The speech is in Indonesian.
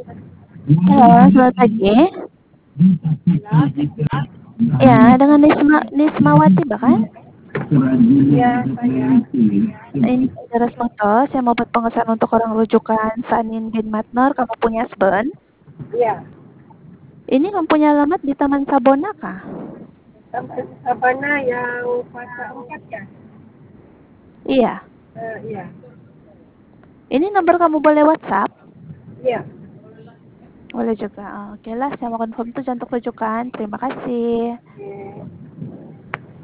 Halo, selamat pagi. Ya, dengan Nismawati bahkan? Iya, saya. Ini dari Resmoto, saya mau buat pengesahan untuk orang rujukan Sanin bin Matnor, kamu punya Sben. Iya. Ini mempunyai alamat di Taman Sabona kah? Taman Sabana yang fase 4 ya? Iya. Iya. Ini nomor kamu boleh WhatsApp? Iya. Boleh juga. Oke lah, saya mau confirm itu untuk rujukan. Terima kasih. Oke.